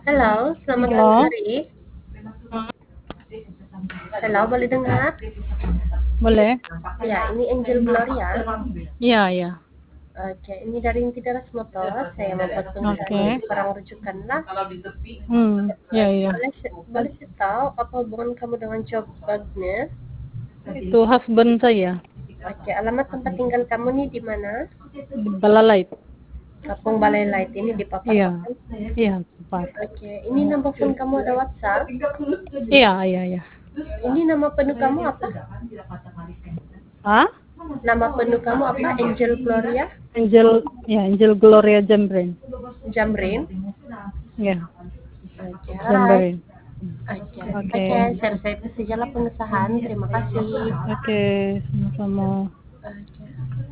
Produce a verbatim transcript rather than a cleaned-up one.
Halo, selamat pagi Halo, Ari. Halo, boleh dengar? boleh? Ya, ini Angel Gloria. Iya, iya. Oke, ini dari Inti Daras Motor. Saya membuat perusahaan Oke. jadi barang rujukan lah. Hmm, iya, Oke, iya. boleh se- boleh saya tahu apa hubungan kamu dengan job bugnya? Itu husband saya Oke, alamat tempat tinggal kamu nih di mana? di Balalait. Kampung Balai Light ini di Papar Iya, Bakan. iya, tepat. Oke, ini nomor phone kamu ada WhatsApp. Iya, iya, iya. Ini nama penuh kamu apa? Ah, Nama penuh kamu apa? Angel Gloria Angel, ya, Angel Gloria Jambren. Jamrin. Ya, Oke, alright. Jambren. Oke, oke, Oke, share saya itu sajalah pengesahan. Terima kasih. oke, sama-sama. Oke.